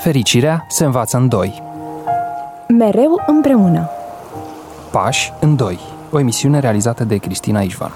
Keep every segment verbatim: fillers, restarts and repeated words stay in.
Fericirea se învață în doi. Mereu împreună. Pași în doi. O emisiune realizată de Cristina Ișvan.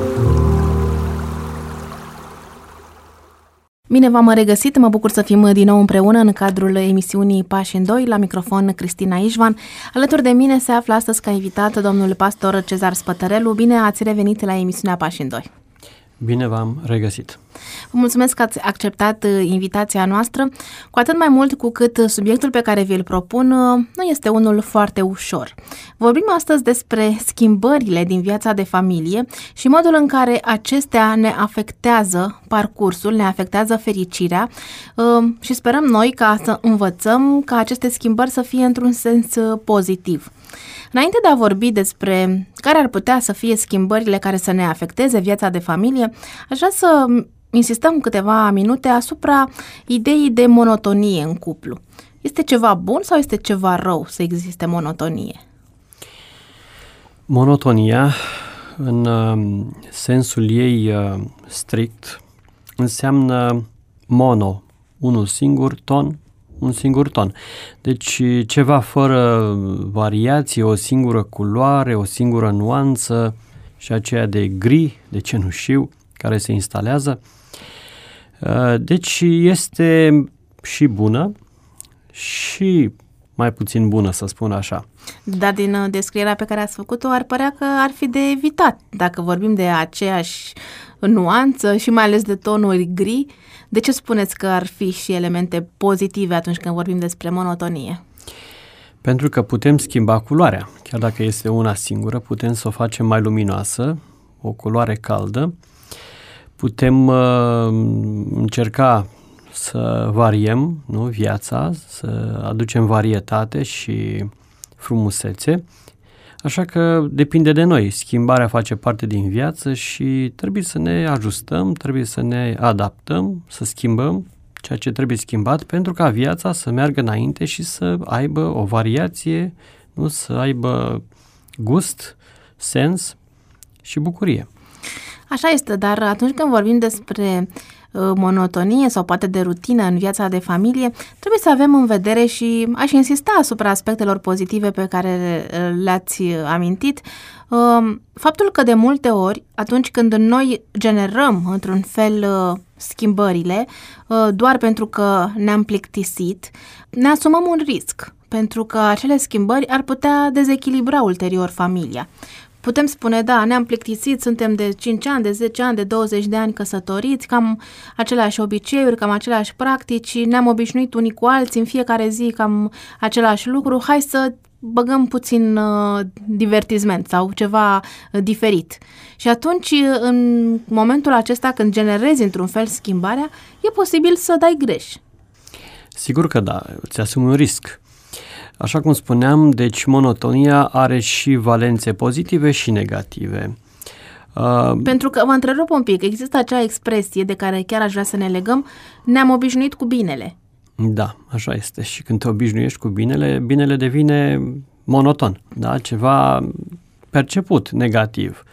Bine v-am regăsit, mă bucur să fim din nou împreună în cadrul emisiunii Pași în doi, la microfon Cristina Ișvan. Alături de mine se află astăzi ca invitat domnul pastor Cezar Spătărelu. Bine ați revenit la emisiunea Pași în doi. Bine v-am regăsit. Vă mulțumesc că ați acceptat invitația noastră, cu atât mai mult cu cât subiectul pe care vi-l propun nu este unul foarte ușor. Vorbim astăzi despre schimbările din viața de familie și modul în care acestea ne afectează parcursul, ne afectează fericirea și sperăm noi ca să învățăm ca aceste schimbări să fie într-un sens pozitiv. Înainte de a vorbi despre care ar putea să fie schimbările care să ne afecteze viața de familie, aș vrea să insistăm câteva minute asupra ideii de monotonie în cuplu. Este ceva bun sau este ceva rău să existe monotonie? Monotonia, în sensul ei strict, înseamnă mono, unul singur, ton, un singur ton. Deci ceva fără variație, o singură culoare, o singură nuanță și aceea de gri, de cenușiu, care se instalează. Deci este și bună și mai puțin bună, să spun așa. Dar din descrierea pe care ați făcut-o ar părea că ar fi de evitat. Dacă vorbim de aceeași nuanță și mai ales de tonuri gri, de ce spuneți că ar fi și elemente pozitive atunci când vorbim despre monotonie? Pentru că putem schimba culoarea. Chiar dacă este una singură, putem să o facem mai luminoasă, o culoare caldă. Putem uh, încerca să variem, nu, viața, să aducem varietate și frumusețe. Așa că depinde de noi. Schimbarea face parte din viață și trebuie să ne ajustăm, trebuie să ne adaptăm, să schimbăm ceea ce trebuie schimbat pentru ca viața să meargă înainte și să aibă o variație, nu, să aibă gust, sens și bucurie. Așa este, dar atunci când vorbim despre monotonie sau poate de rutină în viața de familie, trebuie să avem în vedere și aș insista asupra aspectelor pozitive pe care le-ați amintit. Faptul că de multe ori, atunci când noi generăm într-un fel schimbările, doar pentru că ne-am plictisit, ne asumăm un risc, pentru că acele schimbări ar putea dezechilibra ulterior familia. Putem spune, da, ne-am plictisit, suntem de cinci ani, de zece ani, de douăzeci de ani căsătoriți, cam aceleași obiceiuri, cam aceleași practici, ne-am obișnuit unii cu alții, în fiecare zi cam același lucru, hai să băgăm puțin uh, divertisment sau ceva uh, diferit. Și atunci, în momentul acesta, când generezi într-un fel schimbarea, e posibil să dai greș. Sigur că da, îți asumi un risc. Așa cum spuneam, deci monotonia are și valențe pozitive și negative. Uh, Pentru că, vă întrerup un pic, există acea expresie de care chiar aș vrea să ne legăm, ne-am obișnuit cu binele. Da, așa este. Și când te obișnuiești cu binele, binele devine monoton, da? Ceva perceput negativ.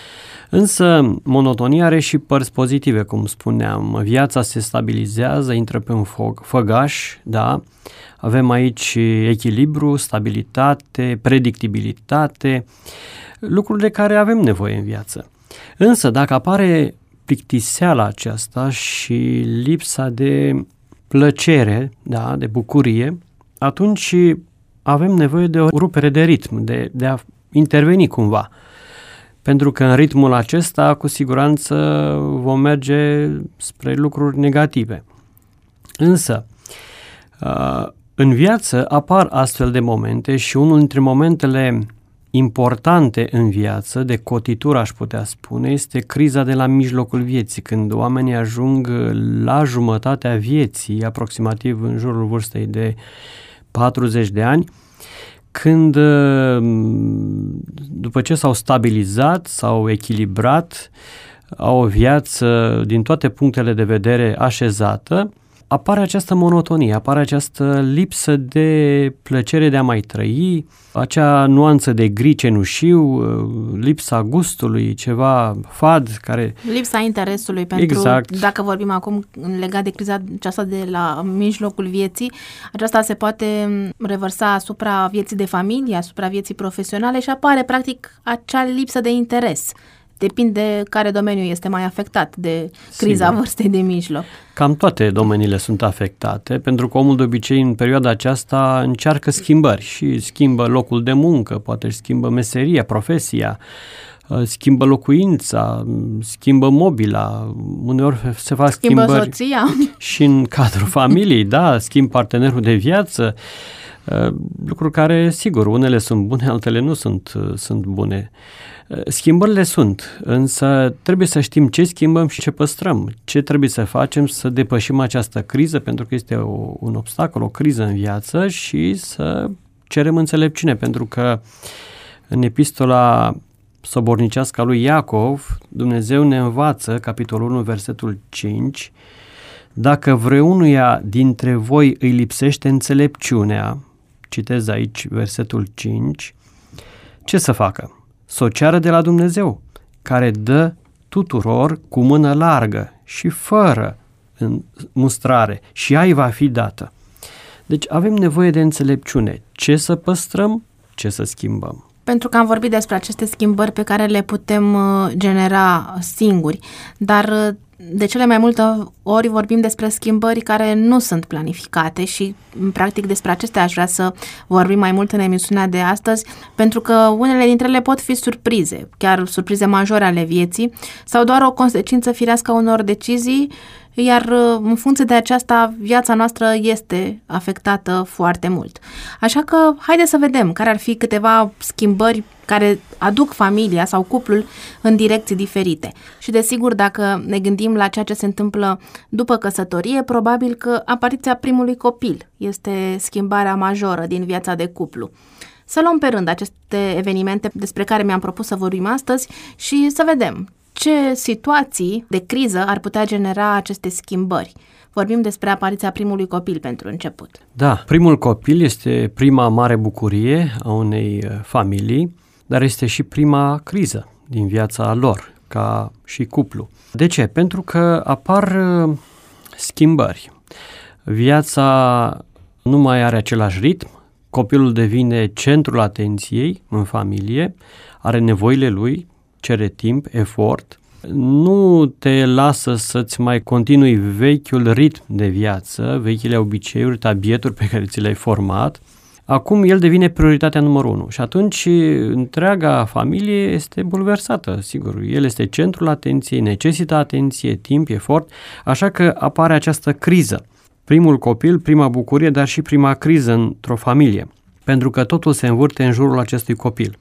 Însă monotonia are și părți pozitive, cum spuneam. Viața se stabilizează, intră pe un foc, făgaș, da? Avem aici echilibru, stabilitate, predictibilitate, lucruri de care avem nevoie în viață. Însă, dacă apare plictiseala aceasta și lipsa de plăcere, da, de bucurie, atunci avem nevoie de o rupere de ritm, de, de a interveni cumva. Pentru că în ritmul acesta, cu siguranță, vom merge spre lucruri negative. Însă, în viață apar astfel de momente și unul dintre momentele importante în viață, de cotitură aș putea spune, este criza de la mijlocul vieții, când oamenii ajung la jumătatea vieții, aproximativ în jurul vârstei de patruzeci de ani, când după ce s-au stabilizat, s-au echilibrat, au o viață din toate punctele de vedere așezată, apare această monotonie, apare această lipsă de plăcere de a mai trăi, acea nuanță de gri cenușiu, lipsa gustului, ceva fad care... Lipsa interesului pentru, exact. Dacă vorbim acum legat de criza aceasta de la mijlocul vieții, aceasta se poate revărsa asupra vieții de familie, asupra vieții profesionale și apare practic acea lipsă de interes. Depinde care domeniu este mai afectat de criza Sigur. vârstei de mijloc. Cam toate domeniile sunt afectate, pentru că omul de obicei în perioada aceasta încearcă schimbări și schimbă locul de muncă, poate își schimbă meseria, profesia, schimbă locuința, schimbă mobila, uneori se fac schimbă schimbări soția. Și în cadrul familiei, da, schimb partenerul de viață, lucruri care, sigur, unele sunt bune, altele nu sunt, sunt bune. Schimbările sunt, însă trebuie să știm ce schimbăm și ce păstrăm, ce trebuie să facem să depășim această criză, pentru că este o, un obstacol, o criză în viață și să cerem înțelepciune, pentru că în epistola sobornicească a lui Iacov, Dumnezeu ne învață, capitolul unu, versetul cinci, dacă vreunuia dintre voi îi lipsește înțelepciunea, citez aici versetul cinci, ce să facă? Să o ceară de la Dumnezeu, care dă tuturor cu mână largă și fără mustrare și ea îi va fi dată. Deci avem nevoie de înțelepciune. Ce să păstrăm, ce să schimbăm. Pentru că am vorbit despre aceste schimbări pe care le putem genera singuri, dar de cele mai multe ori vorbim despre schimbări care nu sunt planificate și, practic, despre acestea aș vrea să vorbim mai mult în emisiunea de astăzi, pentru că unele dintre ele pot fi surprize, chiar surprize majore ale vieții, sau doar o consecință firească a unor decizii, iar în funcție de aceasta viața noastră este afectată foarte mult. Așa că haideți să vedem care ar fi câteva schimbări care aduc familia sau cuplul în direcții diferite. Și desigur, dacă ne gândim la ceea ce se întâmplă după căsătorie, probabil că apariția primului copil este schimbarea majoră din viața de cuplu. Să luăm pe rând aceste evenimente despre care mi-am propus să vorbim astăzi și să vedem ce situații de criză ar putea genera aceste schimbări. Vorbim despre apariția primului copil pentru început. Da, primul copil este prima mare bucurie a unei familii, dar este și prima criză din viața lor, ca și cuplu. De ce? Pentru că apar schimbări. Viața nu mai are același ritm, copilul devine centrul atenției în familie, are nevoile lui, cere timp, efort, nu te lasă să-ți mai continui vechiul ritm de viață, vechile obiceiuri, tabieturi pe care ți le-ai format. Acum el devine prioritatea numărul unu și atunci întreaga familie este bulversată, sigur. El este centrul atenției, necesită atenție, timp, efort, așa că apare această criză. Primul copil, prima bucurie, dar și prima criză într-o familie, pentru că totul se învârte în jurul acestui copil.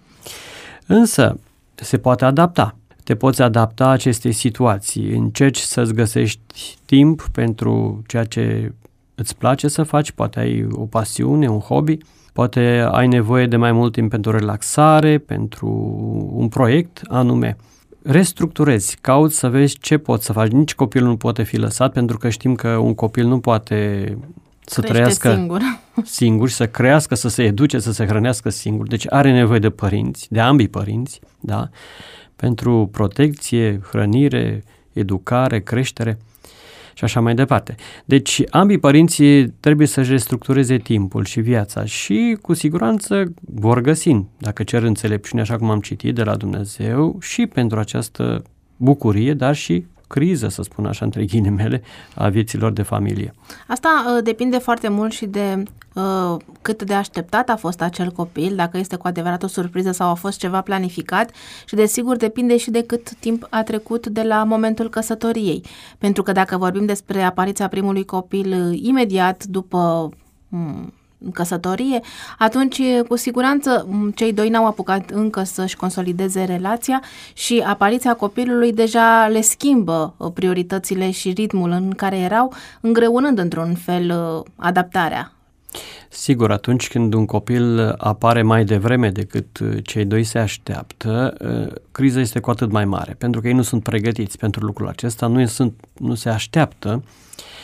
Însă, se poate adapta. Te poți adapta acestei situații. Încerci să-ți găsești timp pentru ceea ce îți place să faci. Poate ai o pasiune, un hobby. Poate ai nevoie de mai mult timp pentru relaxare, pentru un proiect anume. Restructurezi, cauți să vezi ce poți să faci. Nici copilul nu poate fi lăsat, pentru că știm că un copil nu poate să Crește trăiască singur. singur, să crească, să se educe, să se hrănească singur. Deci are nevoie de părinți, de ambii părinți, da? Pentru protecție, hrănire, educare, creștere și așa mai departe. Deci ambii părinții trebuie să-și restructureze timpul și viața și cu siguranță vor găsi, dacă cer înțelepciune, așa cum am citit de la Dumnezeu, și pentru această bucurie, dar și criză, să spun așa, între ghilimele, a vieților de familie. Asta uh, depinde foarte mult și de uh, cât de așteptat a fost acel copil, dacă este cu adevărat o surpriză sau a fost ceva planificat și desigur depinde și de cât timp a trecut de la momentul căsătoriei. Pentru că dacă vorbim despre apariția primului copil uh, imediat după um, căsătorie, atunci cu siguranță cei doi n-au apucat încă să-și consolideze relația și apariția copilului deja le schimbă prioritățile și ritmul în care erau, îngreunând într-un fel adaptarea. Sigur, atunci când un copil apare mai devreme decât cei doi se așteaptă, criza este cu atât mai mare, pentru că ei nu sunt pregătiți pentru lucrul acesta, nu, sunt, nu se așteaptă.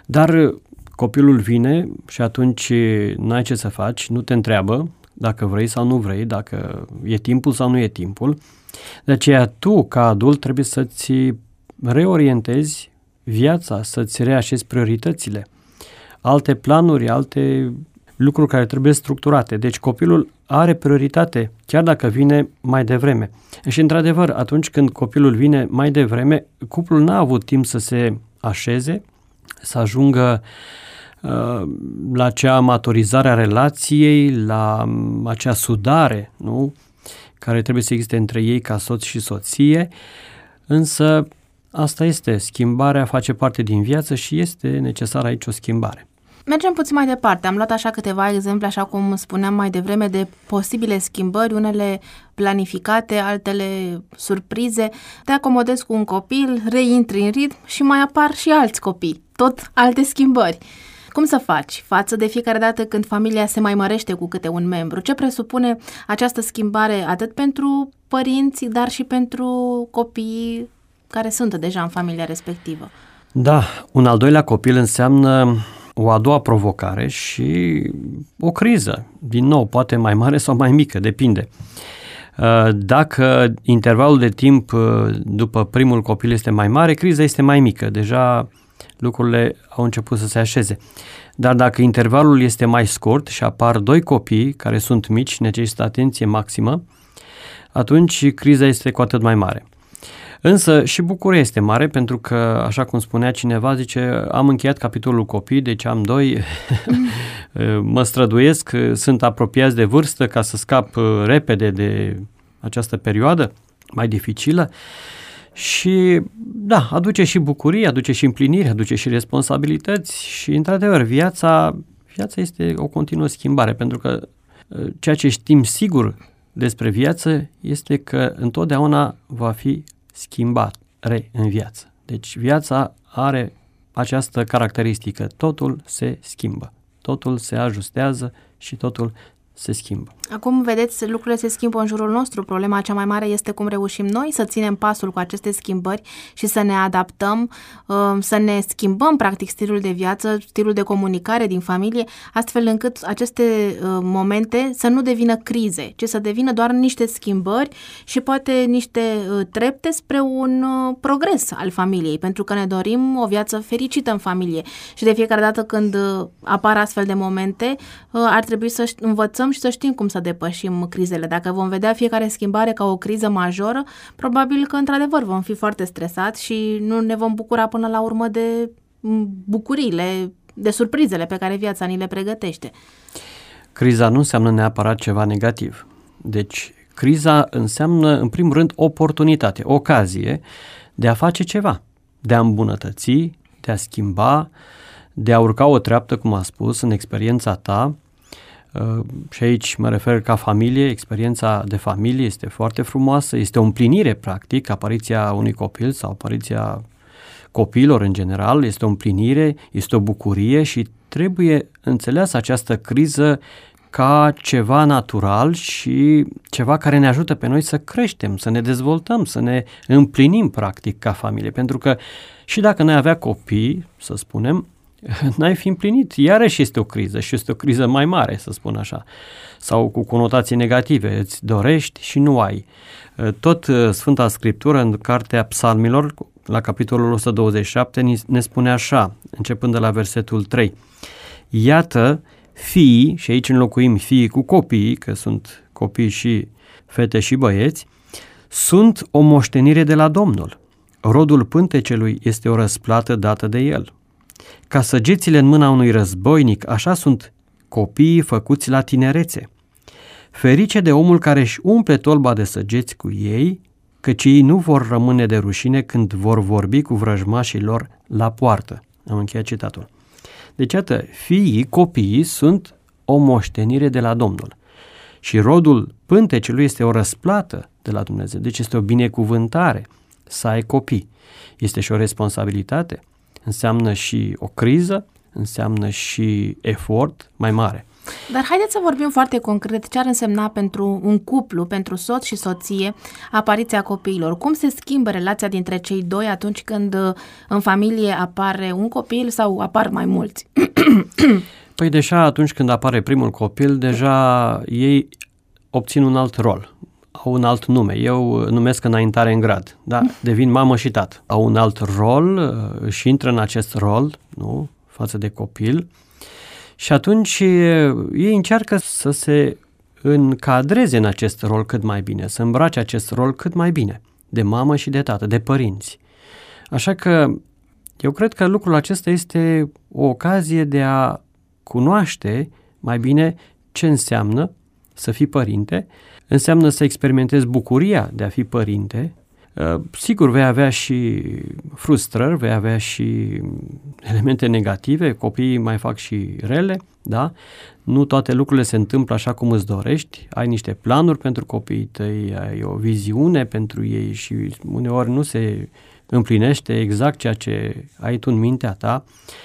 Dar copilul vine și atunci n-ai ce să faci, nu te întreabă dacă vrei sau nu vrei, dacă e timpul sau nu e timpul. De aceea tu, ca adult, trebuie să-ți reorientezi viața, să-ți reașezi prioritățile, alte planuri, alte lucruri care trebuie structurate. Deci copilul are prioritate, chiar dacă vine mai devreme. Și într-adevăr, atunci când copilul vine mai devreme, cuplul n-a avut timp să se așeze, să ajungă uh, la acea maturizare a relației, la um, acea sudare, nu? Care trebuie să existe între ei ca soț și soție, însă asta este, schimbarea face parte din viață și este necesară aici o schimbare. Mergem puțin mai departe. Am luat așa câteva exemple, așa cum spuneam mai devreme, de posibile schimbări, unele planificate, altele surprize. Te acomodezi cu un copil, reintri în ritm și mai apar și alți copii, tot alte schimbări. Cum să faci față de fiecare dată când familia se mai mărește cu câte un membru? Ce presupune această schimbare atât pentru părinți, dar și pentru copiii care sunt deja în familia respectivă? Da, un al doilea copil înseamnă o a doua provocare și o criză, din nou, poate mai mare sau mai mică, depinde. Dacă intervalul de timp după primul copil este mai mare, criza este mai mică, deja lucrurile au început să se așeze. Dar dacă intervalul este mai scurt și apar doi copii care sunt mici și necesită atenție maximă, atunci criza este cu atât mai mare. Însă și bucuria este mare pentru că, așa cum spunea cineva, zice, am încheiat capitolul copii, deci am doi, mă străduiesc, sunt apropiați de vârstă ca să scap repede de această perioadă mai dificilă și da, aduce și bucurie, aduce și împlinire, aduce și responsabilități și, într-adevăr, viața, viața este o continuă schimbare, pentru că ceea ce știm sigur despre viață este că întotdeauna va fi schimbare în viață. Deci viața are această caracteristică. Totul se schimbă, totul se ajustează și totul se schimbă. Acum, vedeți, lucrurile se schimbă în jurul nostru. Problema cea mai mare este cum reușim noi să ținem pasul cu aceste schimbări și să ne adaptăm, să ne schimbăm, practic, stilul de viață, stilul de comunicare din familie, astfel încât aceste momente să nu devină crize, ci să devină doar niște schimbări și poate niște trepte spre un progres al familiei, pentru că ne dorim o viață fericită în familie. Și de fiecare dată când apar astfel de momente, ar trebui să învățăm și să știm cum să depășim crizele. Dacă vom vedea fiecare schimbare ca o criză majoră, probabil că într-adevăr vom fi foarte stresați și nu ne vom bucura până la urmă de bucuriile, de surprizele pe care viața ni le pregătește. Criza nu înseamnă neapărat ceva negativ. Deci, criza înseamnă, în primul rând, oportunitate, ocazie de a face ceva, de a îmbunătăți, de a schimba, de a urca o treaptă, cum a spus, în experiența ta. Uh, și aici mă refer ca familie, experiența de familie este foarte frumoasă, este o împlinire practic, apariția unui copil sau apariția copiilor în general, este o împlinire, este o bucurie și trebuie înțeleasă această criză ca ceva natural și ceva care ne ajută pe noi să creștem, să ne dezvoltăm, să ne împlinim practic ca familie, pentru că și dacă n-ai avea copii, să spunem, n-ai fi împlinit, iarăși este o criză și este o criză mai mare, să spun așa, sau cu conotații negative, îți dorești și nu ai. Tot Sfânta Scriptură, în Cartea Psalmilor, la capitolul o sută douăzeci și șapte, ne spune așa, începând de la versetul trei, iată, fiii, și aici înlocuim fiii cu copiii, că sunt copii și fete și băieți, sunt o moștenire de la Domnul. Rodul pântecelui este o răsplată dată de el. Ca săgețile în mâna unui războinic, așa sunt copiii făcuți la tinerețe. Ferice de omul care își umple tolba de săgeți cu ei, căci ei nu vor rămâne de rușine când vor vorbi cu vrăjmașii lor la poartă. Am încheiat citatul. Deci, iată, fiii, copiii sunt o moștenire de la Domnul. Și rodul pântecelui este o răsplată de la Dumnezeu. Deci este o binecuvântare să ai copii. Este și o responsabilitate. Înseamnă și o criză, înseamnă și efort mai mare. Dar haideți să vorbim foarte concret ce ar însemna pentru un cuplu, pentru soț și soție, apariția copiilor. Cum se schimbă relația dintre cei doi atunci când în familie apare un copil sau apar mai mulți? Păi deja atunci când apare primul copil, deja ei obțin un alt rol, au un alt nume. Eu numesc înaintare în grad, da? Devin mamă și tată. Au un alt rol și intră în acest rol, nu? Față de copil. Și atunci ei încearcă să se încadreze în acest rol cât mai bine, să îmbrace acest rol cât mai bine, de mamă și de tată, de părinți. Așa că eu cred că lucrul acesta este o ocazie de a cunoaște mai bine ce înseamnă să fii părinte, înseamnă să experimentezi bucuria de a fi părinte. Sigur, vei avea și frustrări, vei avea și elemente negative, copiii mai fac și rele, da? Nu toate lucrurile se întâmplă așa cum îți dorești, ai niște planuri pentru copiii tăi, ai o viziune pentru ei și uneori nu se împlinește exact ceea ce ai tu în mintea ta,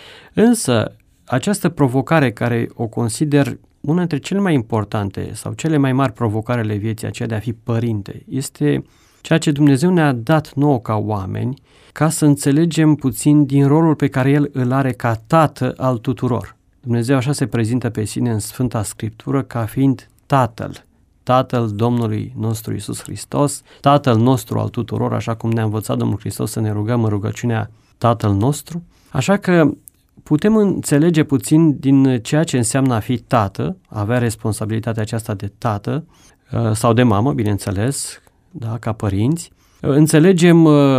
însă această provocare care o consider una dintre cele mai importante sau cele mai mari provocare ale vieții, aceea de a fi părinte, este ceea ce Dumnezeu ne-a dat nouă ca oameni ca să înțelegem puțin din rolul pe care El îl are ca tată al tuturor. Dumnezeu așa se prezintă pe sine în Sfânta Scriptură ca fiind Tatăl, Tatăl Domnului nostru Iisus Hristos, Tatăl nostru al tuturor, așa cum ne-a învățat Domnul Hristos să ne rugăm în rugăciunea Tatăl nostru. Așa că putem înțelege puțin din ceea ce înseamnă a fi tată, a avea responsabilitatea aceasta de tată sau de mamă, bineînțeles, da, ca părinți. Înțelegem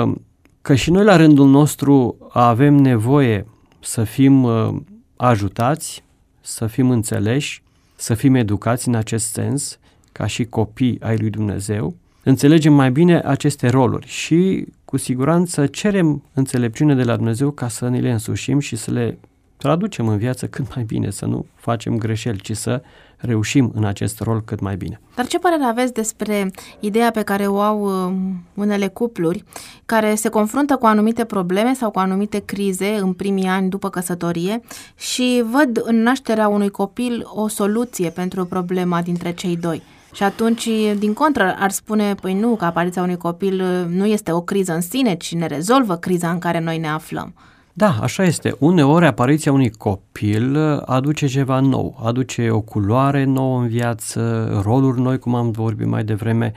că și noi la rândul nostru avem nevoie să fim ajutați, să fim înțeleși, să fim educați în acest sens, ca și copii ai lui Dumnezeu. Înțelegem mai bine aceste roluri și cu siguranță cerem înțelepciune de la Dumnezeu ca să ne le însușim și să le traducem în viață cât mai bine, să nu facem greșeli, ci să reușim în acest rol cât mai bine. Dar ce părere aveți despre ideea pe care o au unele cupluri care se confruntă cu anumite probleme sau cu anumite crize în primii ani după căsătorie și văd în nașterea unui copil o soluție pentru problema dintre cei doi? Și atunci, din contră, ar spune, păi nu, că apariția unui copil nu este o criză în sine, ci ne rezolvă criza în care noi ne aflăm. Da, așa este. Uneori apariția unui copil aduce ceva nou, aduce o culoare nouă în viață, roluri noi, cum am vorbit mai devreme,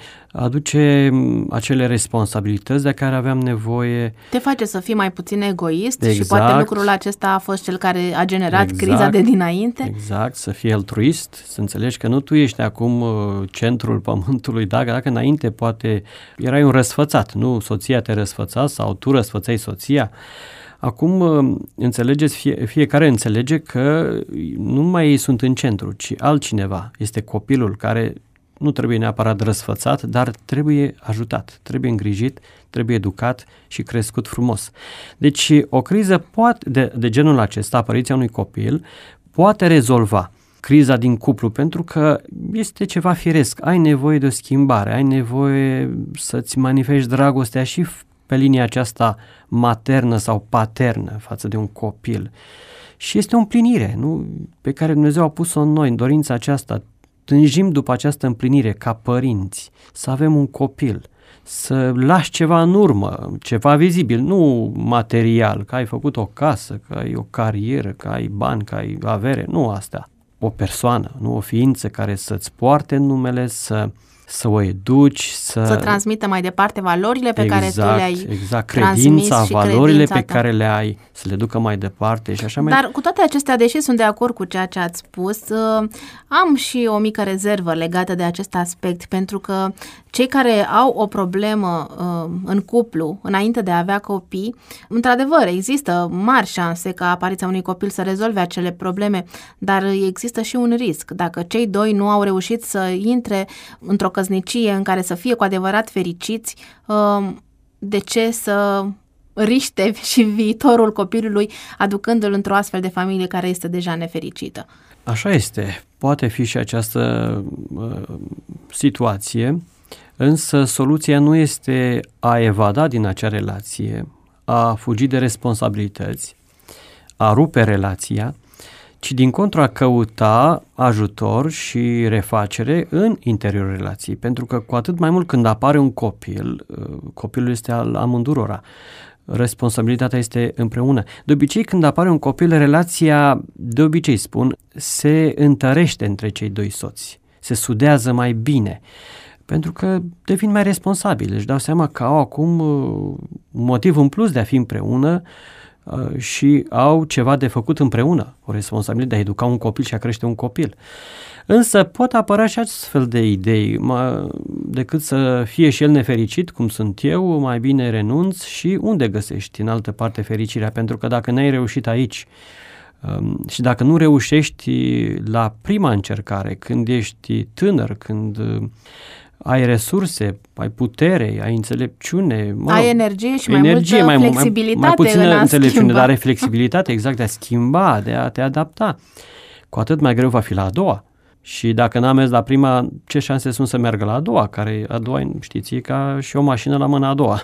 aduce acele responsabilități de care aveam nevoie. Te face să fii mai puțin egoist exact. Și poate lucrul acesta a fost cel care a generat exact. criza de dinainte. Exact, să fii altruist, să înțelegi că nu tu ești acum centrul pământului, dacă, dacă înainte poate erai un răsfățat, nu soția te răsfăța sau tu răsfățai soția. Acum înțelegeți, fie, fiecare înțelege că nu mai ei sunt în centru, ci altcineva. Este copilul care nu trebuie neapărat răsfățat, dar trebuie ajutat, trebuie îngrijit, trebuie educat și crescut frumos. Deci o criză poate, de, de genul acesta, apariția unui copil, poate rezolva criza din cuplu, pentru că este ceva firesc. Ai nevoie de o schimbare, ai nevoie să-ți manifesti dragostea și pe linia aceasta maternă sau paternă față de un copil. Și este o împlinire, nu? Pe care Dumnezeu a pus-o în noi, în dorința aceasta. Tânjim după această împlinire ca părinți, să avem un copil, să lași ceva în urmă, ceva vizibil, nu material, că ai făcut o casă, că ai o carieră, că ai bani, că ai avere, nu asta. O persoană, nu o ființă care să-ți poarte numele, să să o educi, să... Să transmită mai departe valorile pe exact, care tu le-ai exact, credința, și valorile credința pe ta. care le ai, să le ducă mai departe și așa mai... Dar cu toate acestea, deși sunt de acord cu ceea ce ați spus, am și o mică rezervă legată de acest aspect, pentru că cei care au o problemă în cuplu, înainte de a avea copii, într-adevăr, există mari șanse ca apariția unui copil să rezolve acele probleme, dar există și un risc. Dacă cei doi nu au reușit să intre într-o căsnicie în care să fie cu adevărat fericiți, de ce să riște și viitorul copilului aducându-l într-o astfel de familie care este deja nefericită? Așa este. Poate fi și această uh, situație, însă soluția nu este a evada din acea relație, a fugi de responsabilități, a rupe relația, ci din contră a căuta ajutor și refacere în interiorul relației. Pentru că cu atât mai mult când apare un copil, copilul este al amândurora. Responsabilitatea este împreună. De obicei, când apare un copil, relația, de obicei spun, se întărește între cei doi soți. Se sudează mai bine. Pentru că devin mai responsabili. Își dau seama că au acum un motiv în plus de a fi împreună și au ceva de făcut împreună, o responsabilitate de a educa un copil și a crește un copil. Însă pot apărea și astfel de idei, mă, decât să fie și el nefericit, cum sunt eu, mai bine renunț și unde găsești în altă parte fericirea? Pentru că dacă n-ai reușit aici um, și dacă nu reușești la prima încercare, când ești tânăr, când uh, ai resurse, ai putere, ai înțelepciune, mă, ai energie și energie, mai multă mai, flexibilitate mai, mai puțină în a înțelepciune, schimba. dar are flexibilitate exact de a schimba, de a te adapta. Cu atât mai greu va fi la a doua. Și dacă n-am mers la prima, ce șanse sunt să meargă la a doua? Care a doua, știți, e ca și o mașină la mâna a doua.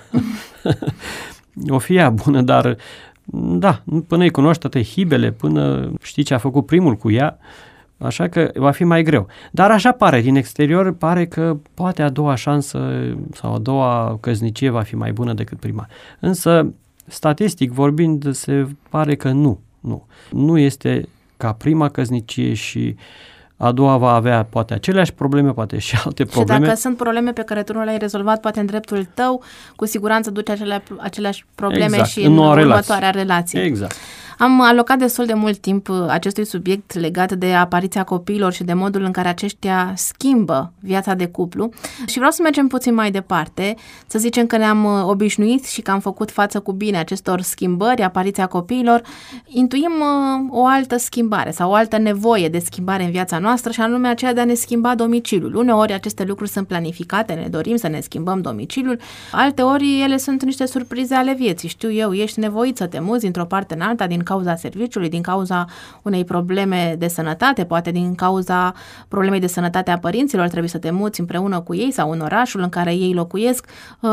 O fi ea bună, dar da, până îi cunoști toate hibele, până știi ce a făcut primul cu ea, așa că va fi mai greu. Dar așa pare, din exterior pare că poate a doua șansă sau a doua căsnicie va fi mai bună decât prima. Însă, statistic vorbind, se pare că nu. Nu, nu este ca prima căsnicie și a doua va avea poate aceleași probleme, poate și alte probleme. Și dacă sunt probleme pe care tu nu le-ai rezolvat, poate în dreptul tău, cu siguranță duci acele, aceleași probleme exact, și în, în următoarea relație. relație. Exact. Am alocat destul de mult timp acestui subiect legat de apariția copiilor și de modul în care aceștia schimbă viața de cuplu și vreau să mergem puțin mai departe, să zicem că ne-am obișnuit și că am făcut față cu bine acestor schimbări, apariția copiilor, intuim o altă schimbare sau o altă nevoie de schimbare în viața noastră și anume aceea de a ne schimba domiciliul. Uneori aceste lucruri sunt planificate, ne dorim să ne schimbăm domiciliul, alteori ele sunt niște surprize ale vieții. Știu eu, ești nevoit să te muzi într-o parte în alta din cauza serviciului, din cauza unei probleme de sănătate, poate din cauza problemei de sănătate a părinților, trebuie să te muți împreună cu ei sau în orașul în care ei locuiesc.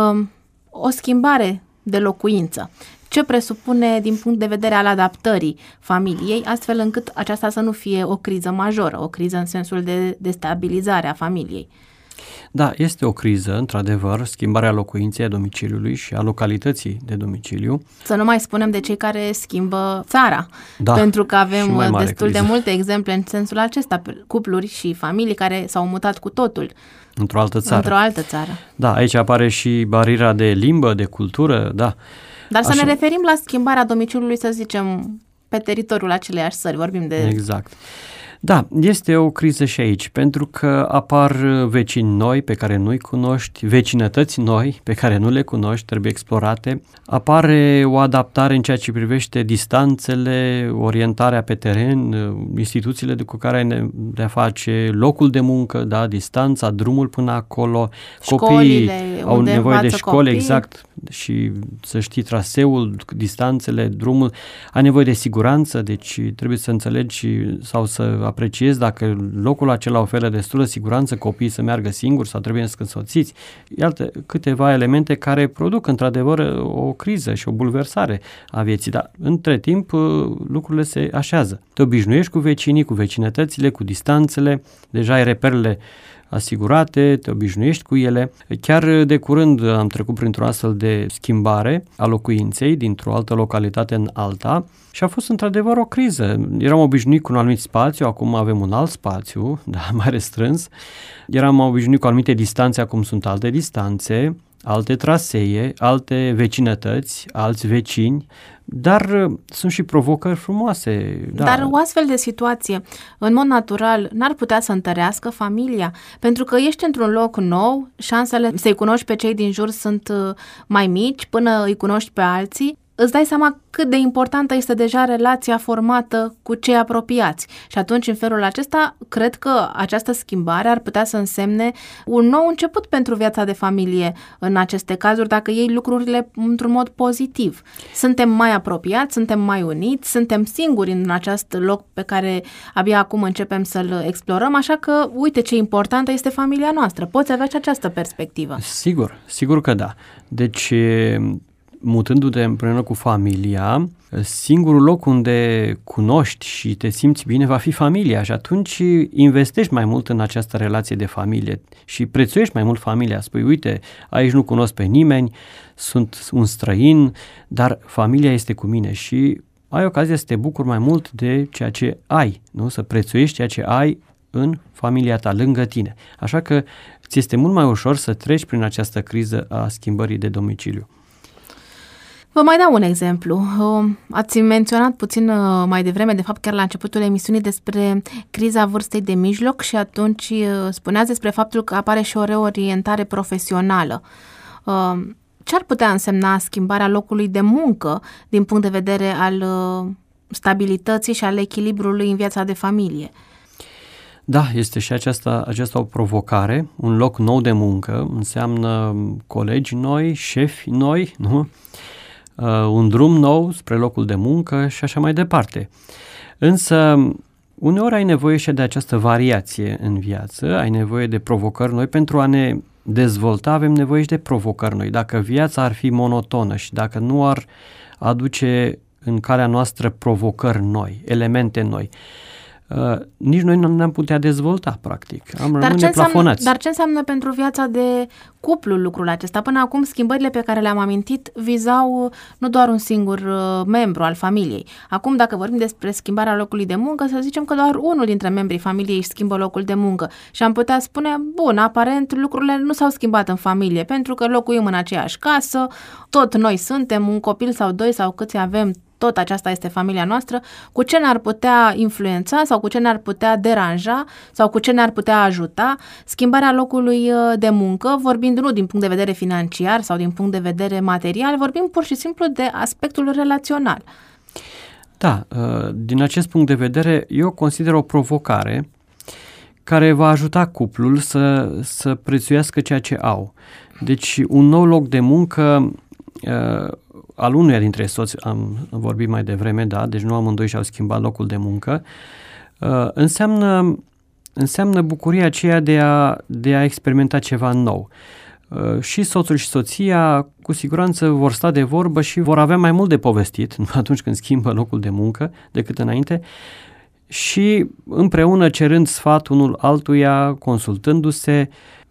O schimbare de locuință. Ce presupune din punct de vedere al adaptării familiei, astfel încât aceasta să nu fie o criză majoră, o criză în sensul de destabilizare a familiei. Da, este o criză, într-adevăr, schimbarea locuinței, a domiciliului și a localității de domiciliu. Să nu mai spunem de cei care schimbă țara, da, pentru că avem destul criză. de multe exemple în sensul acesta, cupluri și familii care s-au mutat cu totul într-o altă țară. Într-o altă țară. Da, aici apare și bariera de limbă, de cultură, da. Dar să Așa. ne referim la schimbarea domiciliului, să zicem, pe teritoriul aceleiași țări, vorbim de... Exact. Da, este o criză și aici, pentru că apar vecini noi pe care nu-i cunoști, vecinătăți noi pe care nu le cunoști, trebuie explorate. Apare o adaptare în ceea ce privește distanțele, orientarea pe teren, instituțiile cu care ai de-a face, locul de muncă, da, distanța, drumul până acolo. Copiii au nevoie de școli, copii. Exact, și să știi traseul, distanțele, drumul. Ai nevoie de siguranță, deci trebuie să înțelegi sau să apreciezi dacă locul acela oferă destulă siguranță, copiii să meargă singuri sau trebuie să însoțiți. Iată câteva elemente care produc într-adevăr o criză și o bulversare a vieții, dar între timp lucrurile se așează. Te obișnuiești cu vecinii, cu vecinătățile, cu distanțele, deja ai reperele asigurate, te obișnuiești cu ele. Chiar de curând am trecut printr-o astfel de schimbare a locuinței dintr-o altă localitate în alta și a fost într-adevăr o criză. Eram obișnuit cu un anumit spațiu, acum avem un alt spațiu, da, mai restrâns. Eram obișnuit cu anumite distanțe, acum sunt alte distanțe, alte trasee, alte vecinătăți, alți vecini, dar sunt și provocări frumoase. Da. Dar o astfel de situație, în mod natural, n-ar putea să întărească familia? Pentru că ești într-un loc nou, șansele să-i cunoști pe cei din jur sunt mai mici, până îi cunoști pe alții. Îți dai seama cât de importantă este deja relația formată cu cei apropiați. Și atunci, în felul acesta, cred că această schimbare ar putea să însemne un nou început pentru viața de familie în aceste cazuri, dacă iei lucrurile într-un mod pozitiv. Suntem mai apropiați, suntem mai uniți, suntem singuri în acest loc pe care abia acum începem să-l explorăm, așa că uite ce importantă este familia noastră. Poți avea și această perspectivă. Sigur, sigur că da. Deci... mutându-te împreună cu familia, singurul loc unde cunoști și te simți bine va fi familia și atunci investești mai mult în această relație de familie și prețuiești mai mult familia. Spui, uite, aici nu cunosc pe nimeni, sunt un străin, dar familia este cu mine și ai ocazia să te bucuri mai mult de ceea ce ai, nu? Să prețuiești ceea ce ai în familia ta, lângă tine. Așa că ți este mult mai ușor să treci prin această criză a schimbării de domiciliu. Vă mai dau un exemplu. Ați menționat puțin mai devreme, de fapt chiar la începutul emisiunii, despre criza vârstei de mijloc și atunci spuneați despre faptul că apare și o reorientare profesională. Ce ar putea însemna schimbarea locului de muncă din punct de vedere al stabilității și al echilibrului în viața de familie? Da, este și aceasta, aceasta o provocare. Un loc nou de muncă înseamnă colegi noi, șefi noi, nu? Uh, un drum nou spre locul de muncă și așa mai departe. Însă, uneori ai nevoie și de această variație în viață, ai nevoie de provocări noi pentru a ne dezvolta, avem nevoie și de provocări noi. Dacă viața ar fi monotonă și dacă nu ar aduce în calea noastră provocări noi, elemente noi, Uh, nici noi nu ne-am putea dezvolta, practic. Am dar, ce înseamnă, dar ce înseamnă pentru viața de cuplu lucrul acesta? Până acum, schimbările pe care le-am amintit vizau nu doar un singur uh, membru al familiei. Acum, dacă vorbim despre schimbarea locului de muncă, să zicem că doar unul dintre membrii familiei își schimbă locul de muncă. Și am putea spune, bun, aparent lucrurile nu s-au schimbat în familie, pentru că locuim în aceeași casă, tot noi suntem, un copil sau doi sau câți avem, tot aceasta este familia noastră, cu ce ne-ar putea influența sau cu ce ne-ar putea deranja sau cu ce ne-ar putea ajuta schimbarea locului de muncă, vorbind nu din punct de vedere financiar sau din punct de vedere material, vorbim pur și simplu de aspectul relațional. Da, din acest punct de vedere, eu consider o provocare care va ajuta cuplul să, să prețuiască ceea ce au. Deci, un nou loc de muncă al unuia dintre soți, am vorbit mai devreme, da, deci nu amândoi și-au schimbat locul de muncă, uh, înseamnă, înseamnă bucuria aceea de a, de a experimenta ceva nou. Uh, și soțul și soția cu siguranță vor sta de vorbă și vor avea mai mult de povestit atunci când schimbă locul de muncă decât înainte și împreună cerând sfat unul altuia, consultându-se,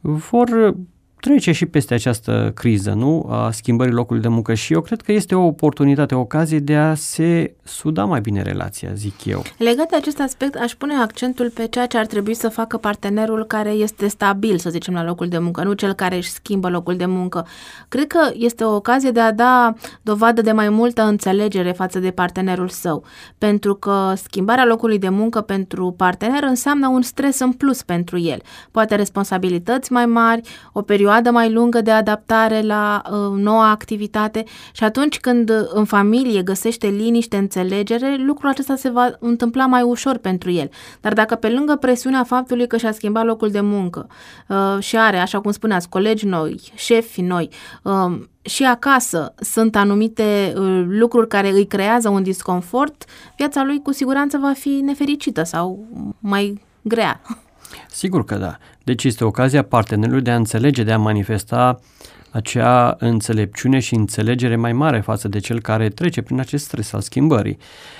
vor trece și peste această criză, nu? A schimbării locului de muncă și eu cred că este o oportunitate, o ocazie de a se suda mai bine relația, zic eu. Legat de acest aspect, aș pune accentul pe ceea ce ar trebui să facă partenerul care este stabil, să zicem, la locul de muncă, nu cel care își schimbă locul de muncă. Cred că este o ocazie de a da dovadă de mai multă înțelegere față de partenerul său, pentru că schimbarea locului de muncă pentru partener înseamnă un stres în plus pentru el. Poate responsabilități mai mari, o perioadă mai lungă de adaptare la uh, noua activitate și atunci când în familie găsește liniște, înțelegere, lucrul acesta se va întâmpla mai ușor pentru el. Dar dacă pe lângă presiunea faptului că și-a schimbat locul de muncă uh, și are, așa cum spuneați, colegi noi, șefi noi, uh, și acasă sunt anumite uh, lucruri care îi creează un disconfort, viața lui cu siguranță va fi nefericită sau mai grea. Sigur că da. Deci este ocazia partenerului de a înțelege, de a manifesta acea înțelepciune și înțelegere mai mare față de cel care trece prin acest stres al schimbării.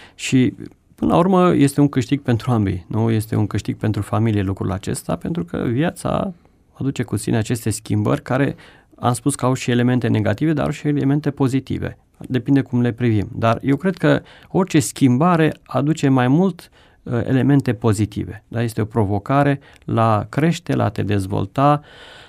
Și până la urmă este un câștig pentru ambii, nu? Este un câștig pentru familie lucrul acesta, pentru că viața aduce cu sine aceste schimbări care, am spus că au și elemente negative, dar au și elemente pozitive. Depinde cum le privim. Dar eu cred că orice schimbare aduce mai mult elemente pozitive. Da? Este o provocare la crește, la te dezvolta,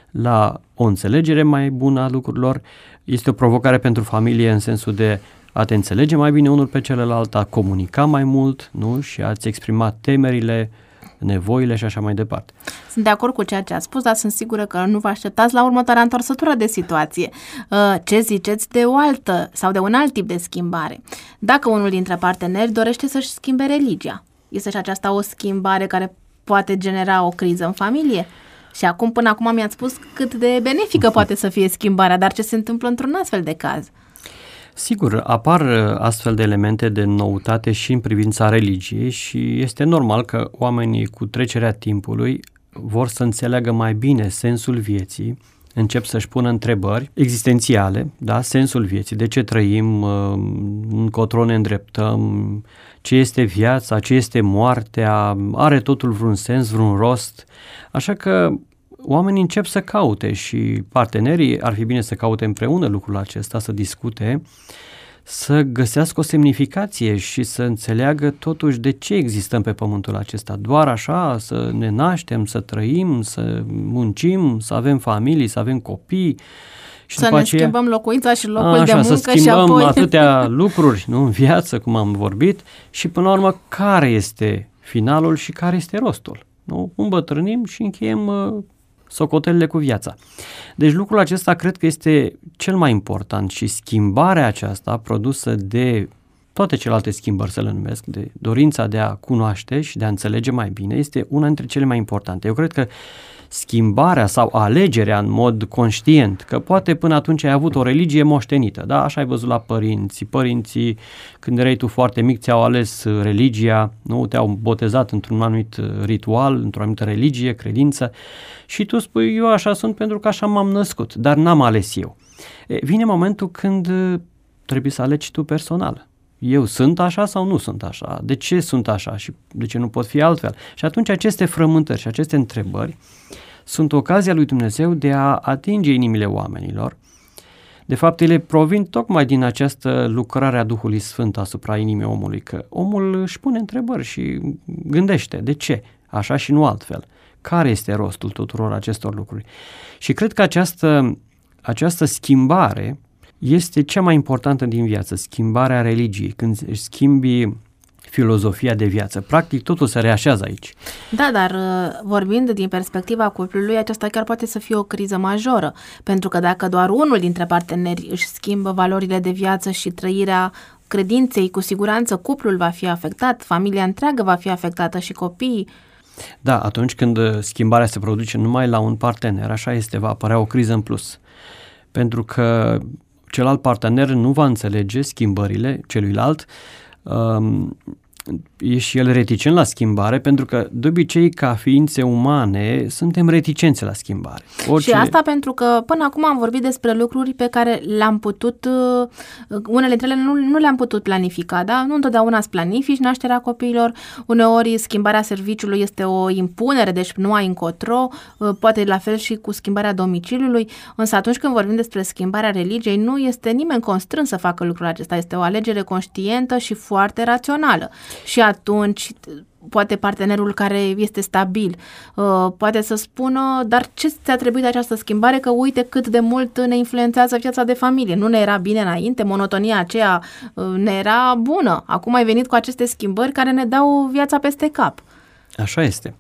la o înțelegere mai bună a lucrurilor. Este o provocare pentru familie în sensul de a te înțelege mai bine unul pe celălalt, a comunica mai mult, nu? Și a-ți exprima temerile, nevoile și așa mai departe. Sunt de acord cu ceea ce ați spus, dar sunt sigură că nu vă așteptați la următoarea întorsătură de situație. Ce ziceți de o altă sau de un alt tip de schimbare? Dacă unul dintre parteneri dorește să-și schimbe religia, este și aceasta o schimbare care poate genera o criză în familie? Și acum, până acum mi-ați spus cât de benefică poate să fie schimbarea, dar ce se întâmplă într-un astfel de caz? Sigur, apar astfel de elemente de noutate și în privința religiei și este normal că oamenii cu trecerea timpului vor să înțeleagă mai bine sensul vieții, încep să-și pună întrebări existențiale, da, sensul vieții, de ce trăim, încotro ne îndreptăm, ce este viața, ce este moartea, are totul vreun sens, vreun rost. Așa că oamenii încep să caute și partenerii ar fi bine să caute împreună lucrul acesta, să discute, să găsească o semnificație și să înțeleagă totuși de ce existăm pe pământul acesta. Doar așa, să ne naștem, să trăim, să muncim, să avem familii, să avem copii. Și să ne aceea, schimbăm locuința și locul așa, de muncă să schimbăm și apoi... atâtea lucruri, nu, în viață, cum am vorbit, și până la urmă care este finalul și care este rostul. Nu? Îmbătrânim și încheiem uh, socotelele cu viața. Deci lucrul acesta cred că este cel mai important și schimbarea aceasta produsă de toate celelalte schimbări, să le numesc, de dorința de a cunoaște și de a înțelege mai bine, este una dintre cele mai importante. Eu cred că schimbarea sau alegerea în mod conștient, că poate până atunci ai avut o religie moștenită, da? Așa ai văzut la părinți. Părinții, când erai tu foarte mic, ți-au ales religia, nu? Te-au botezat într-un anumit ritual, într-o anumită religie, credință și tu spui, eu așa sunt pentru că așa m-am născut, dar n-am ales eu. E, vine momentul când trebuie să alegi tu personal. Eu sunt așa sau nu sunt așa? De ce sunt așa și de ce nu pot fi altfel? Și atunci aceste frământări și aceste întrebări sunt ocazia lui Dumnezeu de a atinge inimile oamenilor. De fapt, ele provin tocmai din această lucrare a Duhului Sfânt asupra inimii omului, că omul își pune întrebări și gândește de ce, așa și nu altfel. Care este rostul tuturor acestor lucruri? Și cred că această, această schimbare este cea mai importantă din viață, schimbarea religiei, când își schimbi filozofia de viață. Practic totul se reașează aici. Da, dar vorbind din perspectiva cuplului, aceasta chiar poate să fie o criză majoră, pentru că dacă doar unul dintre parteneri își schimbă valorile de viață și trăirea credinței, cu siguranță cuplul va fi afectat, familia întreagă va fi afectată și copiii. Da, atunci când schimbarea se produce numai la un partener, așa este, va apărea o criză în plus. Pentru că celălalt partener nu va înțelege schimbările celuilalt, um, e și el reticent la schimbare, pentru că de obicei ca ființe umane suntem reticenți la schimbare. Orice... Și asta pentru că până acum am vorbit despre lucruri pe care le-am putut, unele dintre ele nu, nu le-am putut planifica, da? Nu întotdeauna îți planifici nașterea copiilor, uneori schimbarea serviciului este o impunere, deci nu ai încotro, poate la fel și cu schimbarea domiciliului, însă atunci când vorbim despre schimbarea religiei, nu este nimeni constrâns să facă lucrul acesta, este o alegere conștientă și foarte rațională. Și atunci poate partenerul care este stabil uh, poate să spună, dar ce ți-a trebuit această schimbare, că uite cât de mult ne influențează viața de familie, nu ne era bine înainte, monotonia aceea uh, ne era bună, acum ai venit cu aceste schimbări care ne dau viața peste cap. Așa este.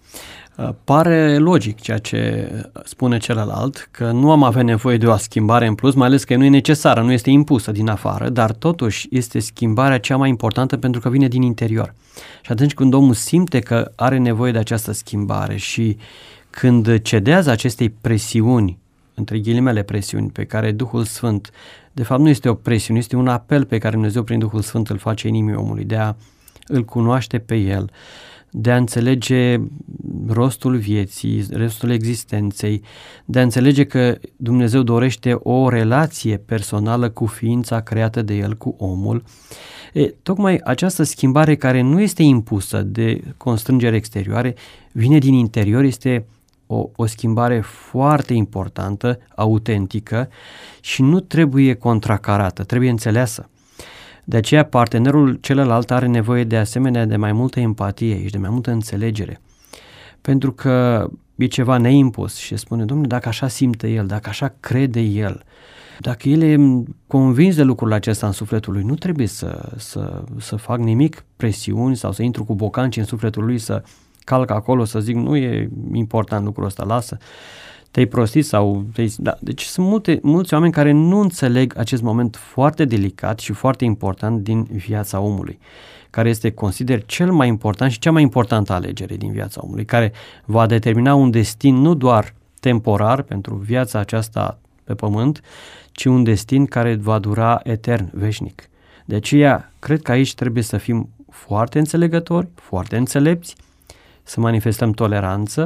Pare logic ceea ce spune celălalt, că nu am avea nevoie de o schimbare în plus, mai ales că nu e necesară, nu este impusă din afară, dar totuși este schimbarea cea mai importantă pentru că vine din interior. Și atunci când omul simte că are nevoie de această schimbare și când cedează acestei presiuni, între ghilimele presiuni, pe care Duhul Sfânt, de fapt nu este o presiune, este un apel pe care Dumnezeu prin Duhul Sfânt îl face inimii omului, de a îl cunoaște pe el, de a înțelege rostul vieții, restul existenței, de a înțelege că Dumnezeu dorește o relație personală cu ființa creată de El, cu omul. E, tocmai această schimbare care nu este impusă de constrângeri exterioare, vine din interior, este o, o schimbare foarte importantă, autentică și nu trebuie contracarată, trebuie înțeleasă. De aceea partenerul celălalt are nevoie de asemenea de mai multă empatie și de mai multă înțelegere. Pentru că e ceva neimpus și spune, Dom'le, dacă așa simte el, dacă așa crede el, dacă el e convins de lucrul acesta în sufletul lui, nu trebuie să, să, să fac nimic presiuni sau să intru cu bocanci în sufletul lui, să calc acolo, să zic, nu e important lucrul ăsta, lasă. Te-ai prostit sau... Te-ai, da. Deci sunt multe, mulți oameni care nu înțeleg acest moment foarte delicat și foarte important din viața omului, care este, consider, cel mai important și cea mai importantă alegere din viața omului, care va determina un destin nu doar temporar pentru viața aceasta pe pământ, ci un destin care va dura etern, veșnic. De aceea, cred că aici trebuie să fim foarte înțelegători, foarte înțelepți, să manifestăm toleranță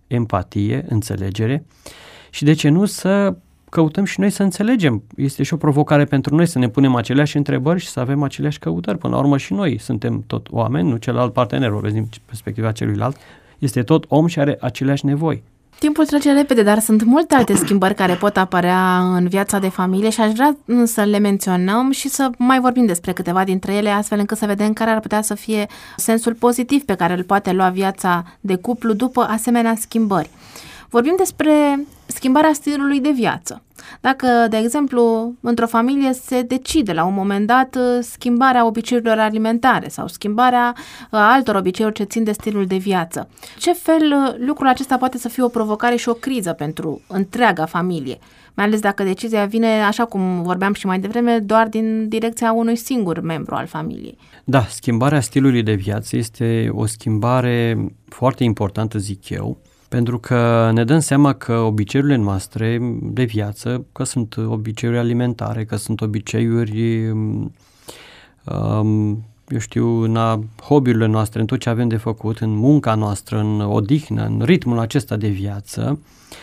empatie, înțelegere și de ce nu să căutăm și noi să înțelegem. Este și o provocare pentru noi să ne punem aceleași întrebări și să avem aceleași căutări. Până la urmă și noi suntem tot oameni, nu celălalt partener, vorbesc din perspectiva celuilalt, este tot om și are aceleași nevoi. Timpul trece repede, dar sunt multe alte schimbări care pot apărea în viața de familie și aș vrea să le menționăm și să mai vorbim despre câteva dintre ele, astfel încât să vedem care ar putea să fie sensul pozitiv pe care îl poate lua viața de cuplu după asemenea schimbări. Vorbim despre schimbarea stilului de viață. Dacă, de exemplu, într-o familie se decide la un moment dat schimbarea obiceiurilor alimentare sau schimbarea altor obiceiuri ce țin de stilul de viață, ce fel lucrul acesta poate să fie o provocare și o criză pentru întreaga familie? Mai ales dacă decizia vine, așa cum vorbeam și mai devreme, doar din direcția unui singur membru al familiei. Da, schimbarea stilului de viață este o schimbare foarte importantă, zic eu, pentru că ne dăm seama că obiceiurile noastre de viață, că sunt obiceiuri alimentare, că sunt obiceiuri, um, eu știu, în hobby-urile noastre, în tot ce avem de făcut, în munca noastră, în odihnă, în ritmul acesta de viață,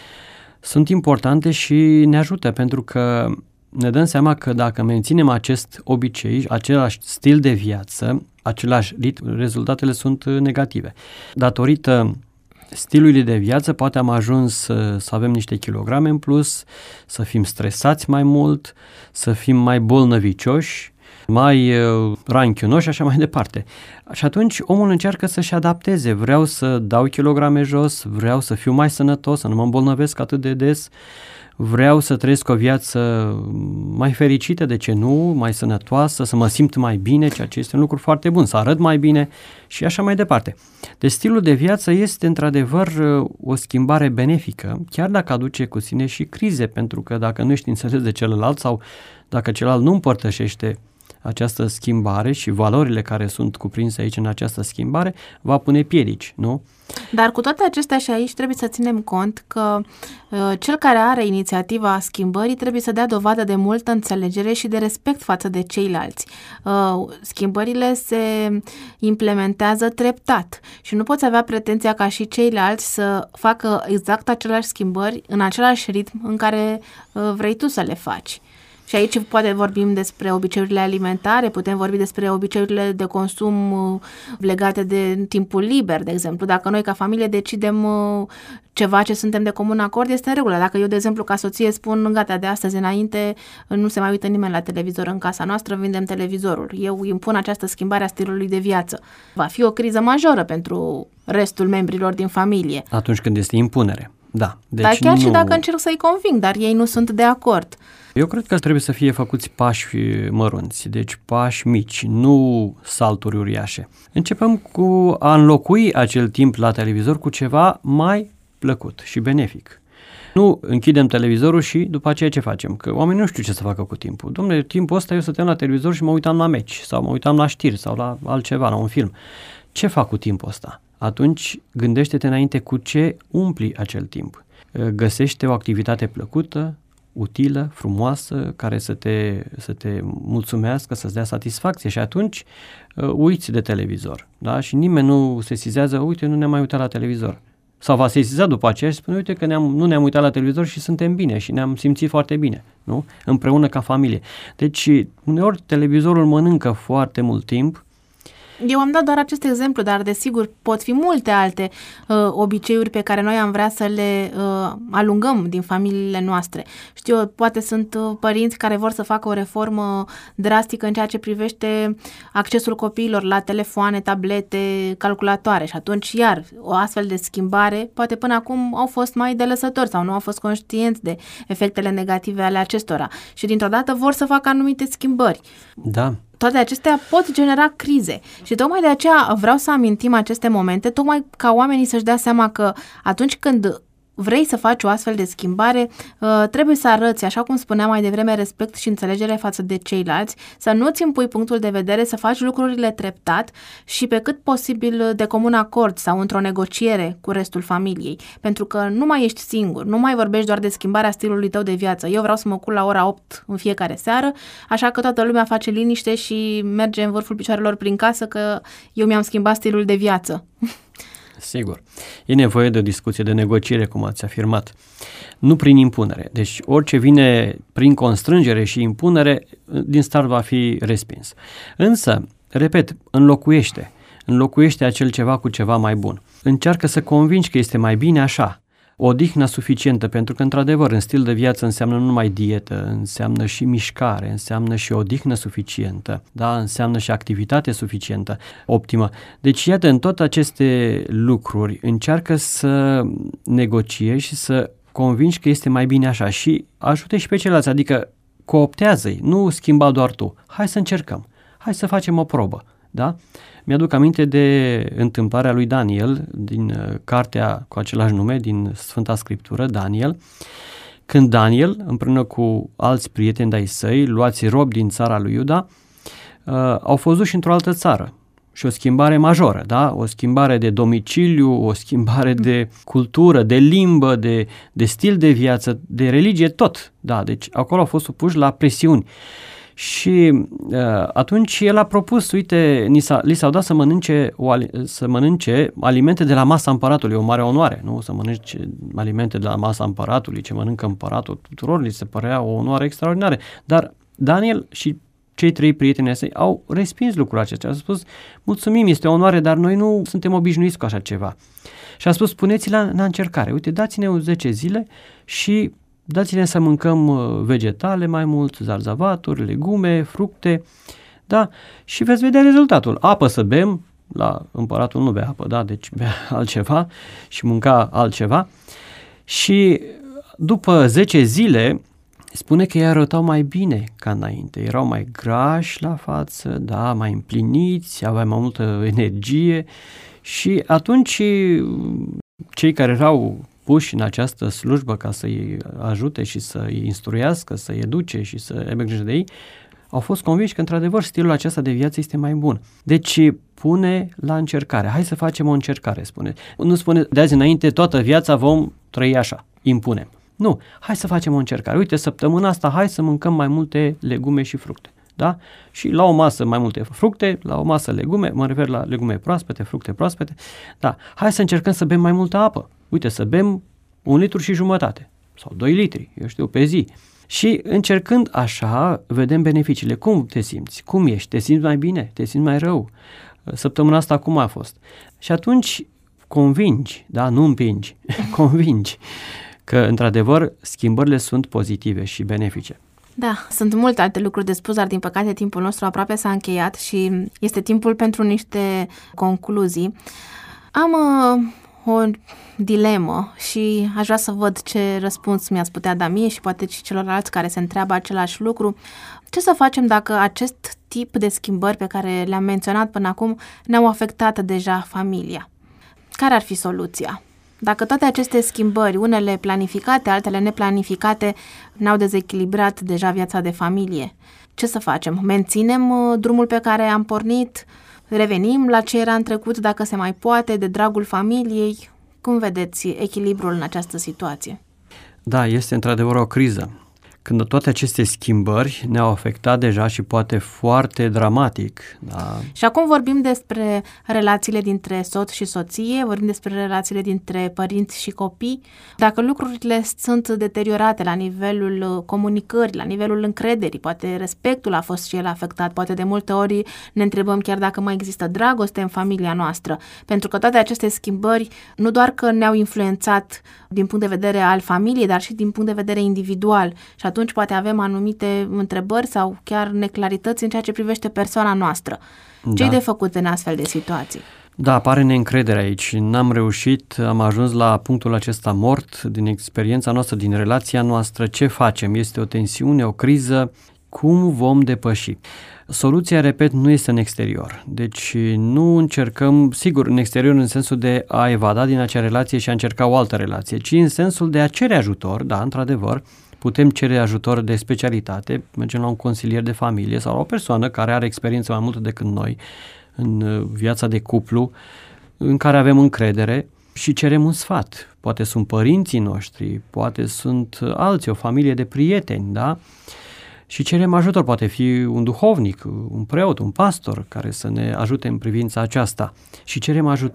sunt importante și ne ajută, pentru că ne dăm seama că dacă menținem acest obicei, același stil de viață, același ritm, rezultatele sunt negative. Datorită stilului de viață poate am ajuns să, să avem niște kilograme în plus, să fim stresați mai mult, să fim mai bolnăvicioși, mai uh, ranchionoși și așa mai departe. Și atunci omul încearcă să-și adapteze. Vreau să dau kilograme jos, vreau să fiu mai sănătos, să nu mă îmbolnăvesc atât de des, vreau să trăiesc o viață mai fericită, de ce nu, mai sănătoasă, să mă simt mai bine, ceea ce este un lucru foarte bun, să arăt mai bine și așa mai departe. Deci stilul de viață este într-adevăr o schimbare benefică, chiar dacă aduce cu sine și crize, pentru că dacă nu ești înțeles de celălalt sau dacă celălalt nu împărtășește această schimbare și valorile care sunt cuprinse aici în această schimbare, va pune piedici, nu? Dar cu toate acestea și aici trebuie să ținem cont că uh, cel care are inițiativa schimbării trebuie să dea dovadă de multă înțelegere și de respect față de ceilalți. Uh, schimbările se implementează treptat și nu poți avea pretenția ca și ceilalți să facă exact aceleași schimbări în același ritm în care uh, vrei tu să le faci. Și aici poate vorbim despre obiceiurile alimentare, putem vorbi despre obiceiurile de consum legate de timpul liber, de exemplu. Dacă noi ca familie decidem ceva ce suntem de comun acord, este în regulă. Dacă eu, de exemplu, ca soție spun, gata, de astăzi înainte nu se mai uită nimeni la televizor în casa noastră, vindem televizorul. Eu impun această schimbare a stilului de viață. Va fi o criză majoră pentru restul membrilor din familie. Atunci când este impunere, da. Deci dar chiar nu... și dacă încerc să-i conving, dar ei nu sunt de acord. Eu cred că trebuie să fie făcuți pași mărunți, deci pași mici, nu salturi uriașe. Începem cu a înlocui acel timp la televizor cu ceva mai plăcut și benefic. Nu închidem televizorul și după aceea ce facem? Că oamenii nu știu ce să facă cu timpul. Dom'le, timpul ăsta eu stăteam la televizor și mă uitam la meci sau mă uitam la știri sau la altceva, la un film. Ce fac cu timpul ăsta? Atunci gândește-te înainte cu ce umpli acel timp. Găsește o activitate plăcută, utilă, frumoasă, care să te, să te mulțumească, să-ți dea satisfacție și atunci uh, uiți de televizor. Da? Și nimeni nu se sesizează, uite, nu ne-am mai uitat la televizor. Sau va sesiza după aceea și spune, uite că ne-am, nu ne-am uitat la televizor și suntem bine și ne-am simțit foarte bine, nu? Împreună ca familie. Deci, uneori televizorul mănâncă foarte mult timp. Eu am dat doar acest exemplu, dar desigur pot fi multe alte uh, obiceiuri pe care noi am vrea să le uh, alungăm din familiile noastre. Știu, poate sunt uh, părinți care vor să facă o reformă drastică în ceea ce privește accesul copiilor la telefoane, tablete, calculatoare și atunci iar o astfel de schimbare poate până acum au fost mai delăsători sau nu au fost conștienți de efectele negative ale acestora și dintr-o dată vor să facă anumite schimbări. Da. Toate acestea pot genera crize și tocmai de aceea vreau să amintim aceste momente, tocmai ca oamenii să-și dea seama că atunci când vrei să faci o astfel de schimbare, trebuie să arăți, așa cum spuneam mai devreme, respect și înțelegere față de ceilalți, să nu-ți impui punctul de vedere, să faci lucrurile treptat și pe cât posibil de comun acord sau într-o negociere cu restul familiei, pentru că nu mai ești singur, nu mai vorbești doar de schimbarea stilului tău de viață. Eu vreau să mă culc la ora opt în fiecare seară, așa că toată lumea face liniște și merge în vârful picioarelor prin casă că eu mi-am schimbat stilul de viață. Sigur. E nevoie de o discuție, de negociere, cum ați afirmat. Nu prin impunere. Deci orice vine prin constrângere și impunere, din start va fi respins. Însă, repet, înlocuiește. Înlocuiește acel ceva cu ceva mai bun. Încearcă să convingi că este mai bine așa. O odihnă suficientă, pentru că, într-adevăr, în stil de viață înseamnă nu numai dietă, înseamnă și mișcare, înseamnă și odihnă suficientă, da? Înseamnă și activitate suficientă, optimă. Deci, iată, în toate aceste lucruri, încearcă să negociezi și să convingi că este mai bine așa și ajute și pe ceilalți, adică cooptează-i, nu schimba doar tu. Hai să încercăm, hai să facem o probă, da? Mi-aduc aminte de întâmplarea lui Daniel din uh, cartea cu același nume, din Sfânta Scriptură, Daniel, când Daniel, împreună cu alți prieteni de-ai săi, luați robi din țara lui Iuda, uh, au fost duși într-o altă țară și o schimbare majoră, da? O schimbare de domiciliu, o schimbare de cultură, de limbă, de, de stil de viață, de religie, tot, da? Deci acolo au fost supuși la presiuni. Și uh, atunci el a propus, uite, ni s-a, li s-au dat să mănânce, o, să mănânce alimente de la masa împăratului, o mare onoare, nu? Să mănânce alimente de la masa împăratului, ce mănâncă împăratul tuturor, li se părea o onoare extraordinară. Dar Daniel și cei trei prieteni ai săi au respins lucrul acesta. Au spus, mulțumim, este o onoare, dar noi nu suntem obișnuiți cu așa ceva. Și a spus, puneți-l la, la încercare. Uite, dați-ne zece zile și dați-ne să mâncăm vegetale mai mult, zarzavaturi, legume, fructe, da? Și veți vedea rezultatul. Apă să bem, la împăratul nu bea apă, da? Deci bea altceva și mânca altceva. Și după zece zile, spune că ei arătau mai bine ca înainte, erau mai grași la față, da? Mai împliniți, aveau mai multă energie și atunci cei care erau puși în această slujbă ca să-i ajute și să-i instruiască, să-i educe și să aibă grijă de ei, au fost convinși că, într-adevăr, stilul acesta de viață este mai bun. Deci, pune la încercare. Hai să facem o încercare, spune. Nu spune, de azi înainte, toată viața vom trăi așa, impunem. Nu, hai să facem o încercare. Uite, săptămâna asta, hai să mâncăm mai multe legume și fructe. Da? Și la o masă mai multe fructe, la o masă legume, mă refer la legume proaspete, fructe proaspete. Da, hai să încercăm să bem mai multă apă. Uite, să bem un litru și jumătate sau doi litri, eu știu, pe zi. Și încercând așa, vedem beneficiile. Cum te simți? Cum ești? Te simți mai bine? Te simți mai rău? Săptămâna asta cum a fost? Și atunci convingi, da, nu împingi, convingi că, într-adevăr, schimbările sunt pozitive și benefice. Da, sunt multe alte lucruri de spus, dar din păcate timpul nostru aproape s-a încheiat și este timpul pentru niște concluzii. Am uh, o dilemă și aș vrea să văd ce răspuns mi-ați putea da mie și poate și celorlalți care se întreabă același lucru. Ce să facem dacă acest tip de schimbări pe care le-am menționat până acum ne-au afectat deja familia? Care ar fi soluția? Dacă toate aceste schimbări, unele planificate, altele neplanificate, ne-au dezechilibrat deja viața de familie, ce să facem? Menținem drumul pe care am pornit? Revenim la ce era în trecut, dacă se mai poate, de dragul familiei? Cum vedeți echilibrul în această situație? Da, este într-adevăr o criză. Când toate aceste schimbări ne-au afectat deja și poate foarte dramatic. Da? Și acum vorbim despre relațiile dintre soț și soție, vorbim despre relațiile dintre părinți și copii. Dacă lucrurile sunt deteriorate la nivelul comunicării, la nivelul încrederii, poate respectul a fost și el afectat, poate de multe ori ne întrebăm chiar dacă mai există dragoste în familia noastră, pentru că toate aceste schimbări nu doar că ne-au influențat din punct de vedere al familiei, dar și din punct de vedere individual. Și atunci poate avem anumite întrebări sau chiar neclarități în ceea ce privește persoana noastră. Ce-i da. de făcut în astfel de situații? Da, apare neîncredere aici. N-am reușit, am ajuns la punctul acesta mort din experiența noastră, din relația noastră. Ce facem? Este o tensiune, o criză. Cum vom depăși? Soluția, repet, nu este în exterior. Deci nu încercăm, sigur, în exterior în sensul de a evada din acea relație și a încerca o altă relație, ci în sensul de a cere ajutor, da, într-adevăr, putem cere ajutor de specialitate, mergem la un consilier de familie sau la o persoană care are experiență mai multă decât noi în viața de cuplu, în care avem încredere și cerem un sfat. Poate sunt părinții noștri, poate sunt alții, o familie de prieteni, da? Și cerem ajutor, poate fi un duhovnic, un preot, un pastor care să ne ajute în privința aceasta și cerem ajutor.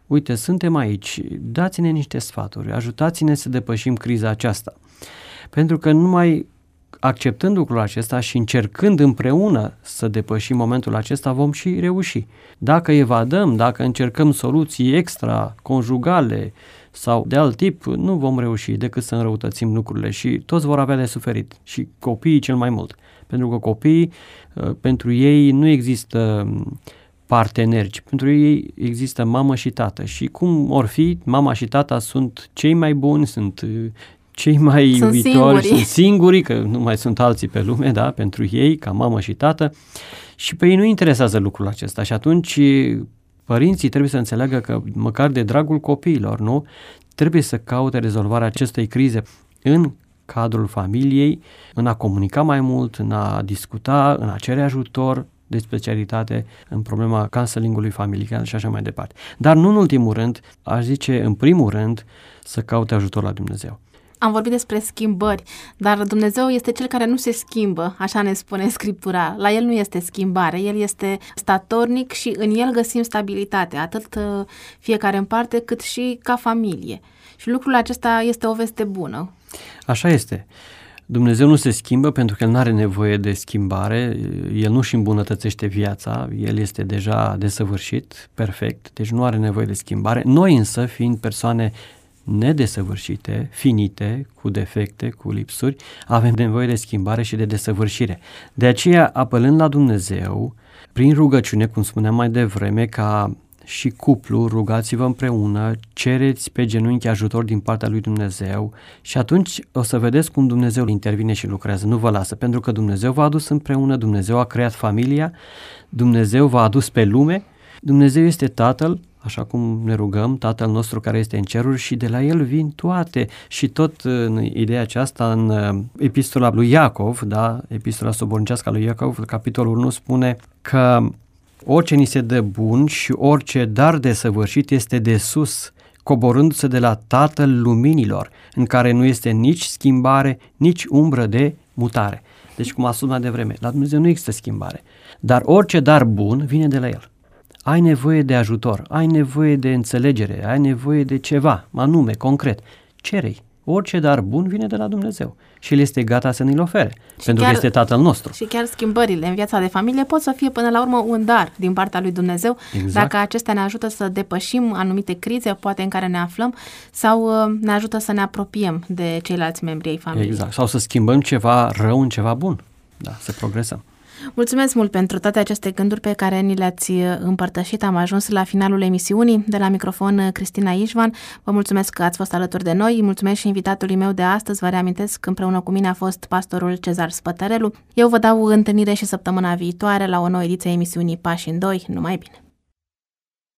uite, suntem aici, dați-ne niște sfaturi, ajutați-ne să depășim criza aceasta. Pentru că numai acceptând lucrul acesta și încercând împreună să depășim momentul acesta, vom și reuși. Dacă evadăm, dacă încercăm soluții extra, conjugale sau de alt tip, nu vom reuși decât să înrăutățim lucrurile și toți vor avea de suferit și copiii cel mai mult. Pentru că copiii, pentru ei nu există parteneri, ci pentru ei există mamă și tată și cum or fi, mama și tata sunt cei mai buni, sunt cei mai sunt iubitori, singuri. sunt singuri, că nu mai sunt alții pe lume, da, pentru ei, ca mamă și tată, și pe ei nu interesează lucrul acesta și atunci părinții trebuie să înțeleagă că măcar de dragul copiilor, nu, trebuie să caute rezolvarea acestei crize în cadrul familiei, în a comunica mai mult, în a discuta, în a cere ajutor de specialitate în problema counseling-ului familial și așa mai departe. Dar nu în ultimul rând, aș zice în primul rând, să caute ajutor la Dumnezeu. Am vorbit despre schimbări, dar Dumnezeu este Cel care nu se schimbă, așa ne spune Scriptura. La El nu este schimbare, El este statornic și în El găsim stabilitate, atât fiecare în parte, cât și ca familie. Și lucrul acesta este o veste bună. Așa este. Dumnezeu nu se schimbă pentru că El nu are nevoie de schimbare, El nu își îmbunătățește viața, El este deja desăvârșit, perfect, deci nu are nevoie de schimbare. Noi însă, fiind persoane nedesăvârșite, finite, cu defecte, cu lipsuri, avem nevoie de schimbare și de desăvârșire. De aceea, apelând la Dumnezeu, prin rugăciune, cum spuneam mai devreme, ca și cuplu, rugați-vă împreună, cereți pe genunchi ajutor din partea lui Dumnezeu și atunci o să vedeți cum Dumnezeu intervine și lucrează, nu vă lasă, pentru că Dumnezeu v-a adus împreună, Dumnezeu a creat familia, Dumnezeu v-a adus pe lume, Dumnezeu este Tatăl, așa cum ne rugăm, Tatăl nostru care este în ceruri și de la El vin toate și tot în ideea aceasta în epistola lui Iacov, da, epistola sobornicească a lui Iacov, capitolul unu spune că orice ni se dă bun și orice dar desăvârșit este de sus, coborându-se de la Tatăl luminilor, în care nu este nici schimbare, nici umbră de mutare. Deci, cum a spus mai devreme, la Dumnezeu nu există schimbare, dar orice dar bun vine de la El. Ai nevoie de ajutor, ai nevoie de înțelegere, ai nevoie de ceva, anume, concret. Cere-i. Orice dar bun vine de la Dumnezeu și El este gata să ne-l ofere, și pentru chiar, că este Tatăl nostru. Și chiar schimbările în viața de familie pot să fie până la urmă un dar din partea lui Dumnezeu, exact. Dacă acestea ne ajută să depășim anumite crize, poate în care ne aflăm, sau ne ajută să ne apropiem de ceilalți membri ai familiei. Exact, sau să schimbăm ceva rău în ceva bun, da, să progresăm. Mulțumesc mult pentru toate aceste gânduri pe care ni le-ați împărtășit. Am ajuns la finalul emisiunii. De la microfon, Cristina Ișvan. Vă mulțumesc că ați fost alături de noi. Mulțumesc și invitatului meu de astăzi. Vă reamintesc că împreună cu mine a fost pastorul Cezar Spătărelu. Eu vă dau întâlnire și săptămâna viitoare la o nouă ediție a emisiunii Pași în Doi. Numai bine!